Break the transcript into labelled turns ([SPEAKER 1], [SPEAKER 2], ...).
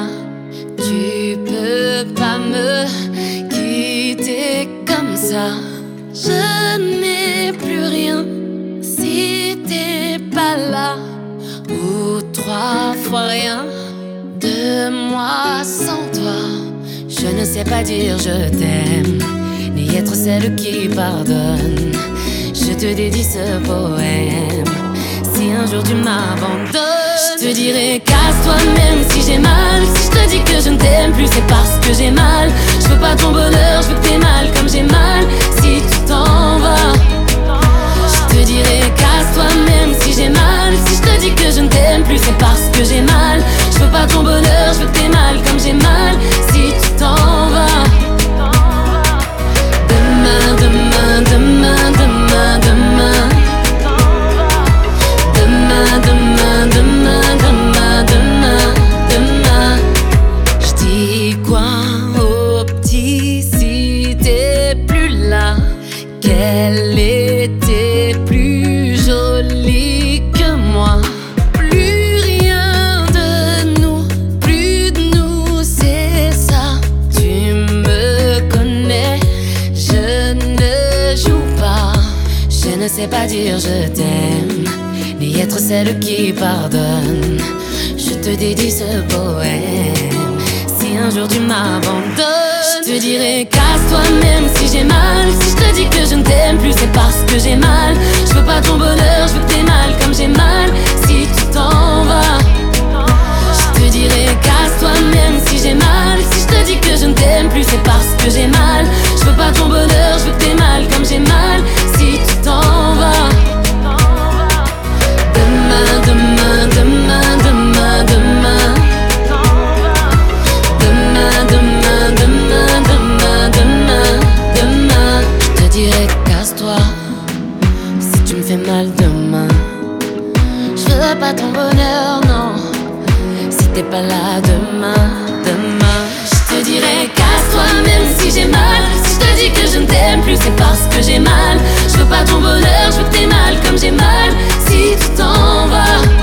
[SPEAKER 1] là. Tu peux pas me quitter comme ça. Je n'ai plus rien si t'es pas là. Ou 3 fois rien de moi sans toi. Je ne sais pas dire je t'aime, ni être celle qui pardonne. Je te dédie ce poème. Si un jour tu m'abandonnes, je te dirai casse-toi même si j'ai mal. Si je te dis que je ne t'aime plus, c'est parce que j'ai mal. Je veux pas ton bonheur, je veux que t'aies mal comme j'ai mal. Si tu t'en vas, je te dirai casse-toi même si j'ai mal. Si je te dis que je ne t'aime plus, c'est parce que j'ai mal. Je veux pas ton bonheur, je veux que t'aies mal comme j'ai mal. Si tu t'en vas, demain, demain, demain, demain, demain. Demain, demain, demain, demain, demain, demain. Je dis quoi au petit si t'es plus là? Qu'elle était plus jolie que moi. Plus rien de nous, c'est ça. Tu me connais, je ne joue pas. Je ne sais pas dire je t'aime, ni être celle qui pardonne. Je te dédie ce poème. Si un jour tu m'abandonnes, je te dirai casse-toi même si j'ai mal. Si je te dis que je ne t'aime plus, c'est parce que j'ai mal. Je veux pas ton bonheur, je veux que t'aies mal comme j'ai mal. Si tu t'en vas, je te dirai casse-toi même si j'ai mal. Si je te dis que je ne t'aime plus, c'est parce que j'ai mal. Je veux pas ton bonheur, je veux que t'aies mal comme j'ai mal. Si tu t'en vas, demain, demain, demain, demain, demain. Demain, demain, demain, demain, demain, demain. Je te dirai casse-toi si tu me fais mal demain. Je veux pas ton bonheur, non. Si t'es pas là demain, demain. Je te dirai casse-toi même si j'ai mal. Si je te dis que je ne t'aime plus, c'est parce que j'ai mal. Je veux pas ton bonheur, je veux que t'aies mal comme j'ai mal. Si tu t'en vas,